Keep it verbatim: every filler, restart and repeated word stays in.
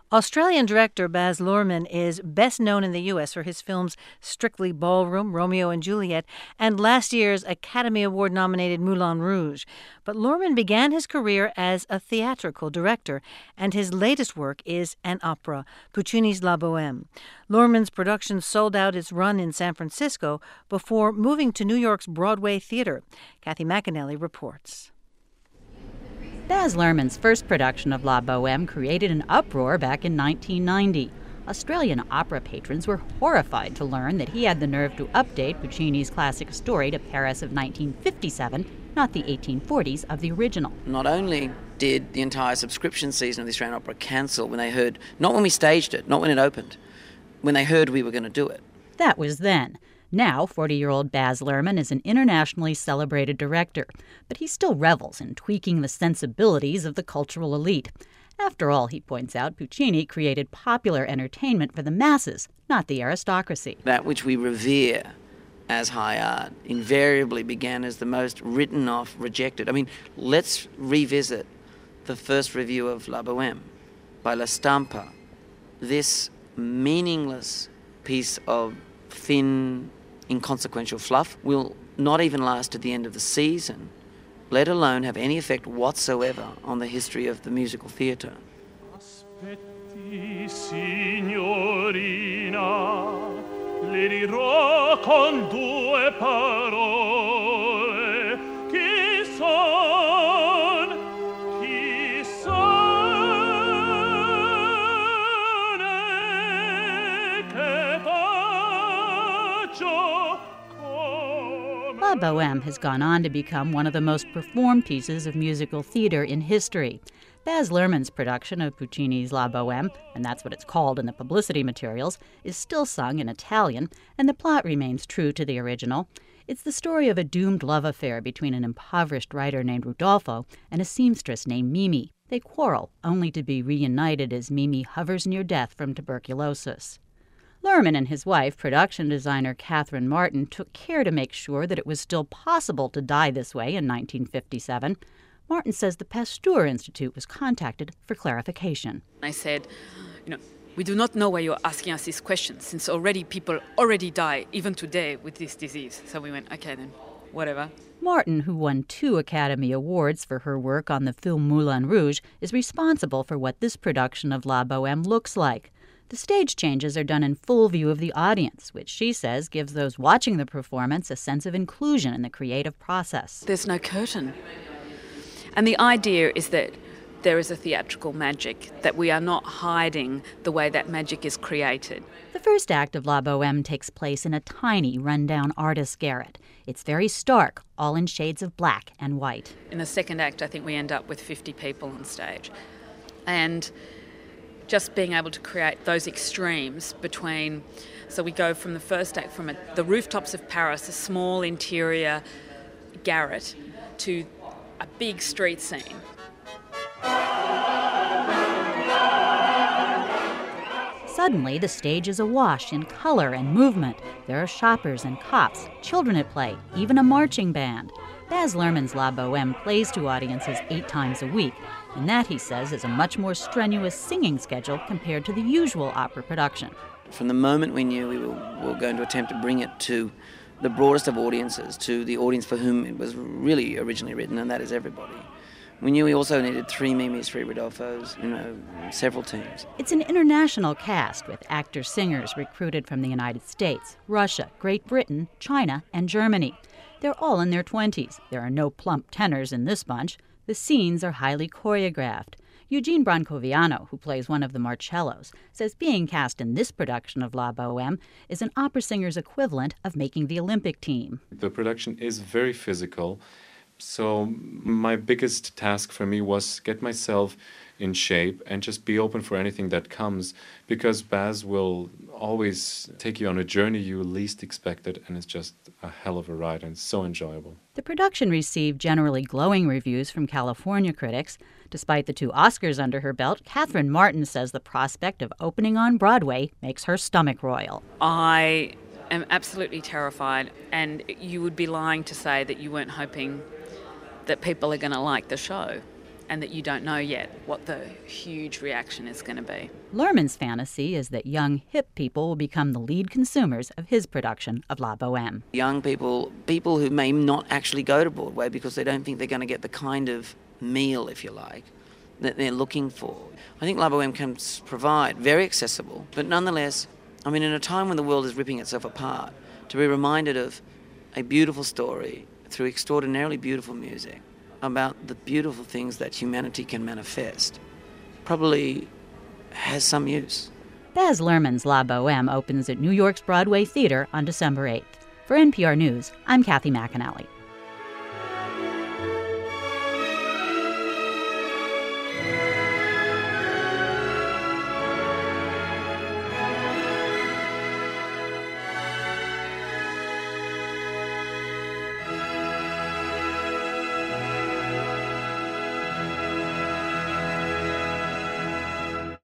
Australian director Baz Luhrmann is best known in the U S for his films Strictly Ballroom, Romeo and Juliet, and last year's Academy Award-nominated Moulin Rouge. But Luhrmann began his career as a theatrical director, and his latest work is an opera, Puccini's La Bohème. Luhrmann's production sold out its run in San Francisco before moving to New York's Broadway Theater. Kathy McAnally reports. Baz Luhrmann's first production of La Bohème created an uproar back in nineteen ninety. Australian opera patrons were horrified to learn that he had the nerve to update Puccini's classic story to Paris of nineteen fifty-seven, not the eighteen forties of the original. Not only did the entire subscription season of the Australian Opera cancel when they heard, not when we staged it, not when it opened, when they heard we were going to do it. That was then. Now, forty-year-old Baz Luhrmann is an internationally celebrated director, but he still revels in tweaking the sensibilities of the cultural elite. After all, he points out, Puccini created popular entertainment for the masses, not the aristocracy. That which we revere as high art invariably began as the most written off, rejected. I mean, let's revisit the first review of La Bohème by La Stampa. This meaningless piece of thin, inconsequential fluff will not even last to the end of the season, let alone have any effect whatsoever on the history of the musical theatre. Aspetti, signorina, le dirò con due parole, chi son, chi son, e che faccio. La Bohème has gone on to become one of the most performed pieces of musical theater in history. Baz Luhrmann's production of Puccini's La Bohème, and that's what it's called in the publicity materials, is still sung in Italian, and the plot remains true to the original. It's the story of a doomed love affair between an impoverished writer named Rudolfo and a seamstress named Mimi. They quarrel, only to be reunited as Mimi hovers near death from tuberculosis. Luhrmann and his wife, production designer Catherine Martin, took care to make sure that it was still possible to die this way in nineteen fifty-seven. Martin says the Pasteur Institute was contacted for clarification. I said, you know, we do not know why you're asking us these questions, since already people already die, even today, with this disease. So we went, okay then, whatever. Martin, who won two Academy Awards for her work on the film Moulin Rouge, is responsible for what this production of La Bohème looks like. The stage changes are done in full view of the audience, which she says gives those watching the performance a sense of inclusion in the creative process. There's no curtain. And the idea is that there is a theatrical magic, that we are not hiding the way that magic is created. The first act of La Bohème takes place in a tiny, run-down artist's garret. It's very stark, all in shades of black and white. In the second act, I think we end up with fifty people on stage. And just being able to create those extremes between, so we go from the first act from a, the rooftops of Paris, a small interior garret, to a big street scene. Suddenly, the stage is awash in color and movement. There are shoppers and cops, children at play, even a marching band. Baz Luhrmann's La Bohème plays to audiences eight times a week, and that, he says, is a much more strenuous singing schedule compared to the usual opera production. From the moment we knew we were, we were going to attempt to bring it to the broadest of audiences, to the audience for whom it was really originally written, and that is everybody, we knew we also needed three Mimis, three Rodolfos, you know, several teams. It's an international cast with actor-singers recruited from the United States, Russia, Great Britain, China, and Germany. They're all in their twenties. There are no plump tenors in this bunch. The scenes are highly choreographed. Eugene Brancoviano, who plays one of the Marcellos, says being cast in this production of La Bohème is an opera singer's equivalent of making the Olympic team. The production is very physical, so my biggest task for me was get myself in shape and just be open for anything that comes, because Baz will always take you on a journey you least expected, and it's just a hell of a ride, and it's so enjoyable. The production received generally glowing reviews from California critics. Despite the two Oscars under her belt, Catherine Martin says the prospect of opening on Broadway makes her stomach roil. I am absolutely terrified, and you would be lying to say that you weren't hoping that people are going to like the show. and that you don't know yet what the huge reaction is going to be. Luhrmann's fantasy is that young, hip people will become the lead consumers of his production of La Boheme. Young people, people who may not actually go to Broadway because they don't think they're going to get the kind of meal, if you like, that they're looking for. I think La Boheme can provide, very accessible, but nonetheless, I mean, in a time when the world is ripping itself apart, to be reminded of a beautiful story through extraordinarily beautiful music about the beautiful things that humanity can manifest probably has some use. Baz Luhrmann's La Boheme opens at New York's Broadway Theater on December eighth. For N P R News, I'm Kathy McAnally.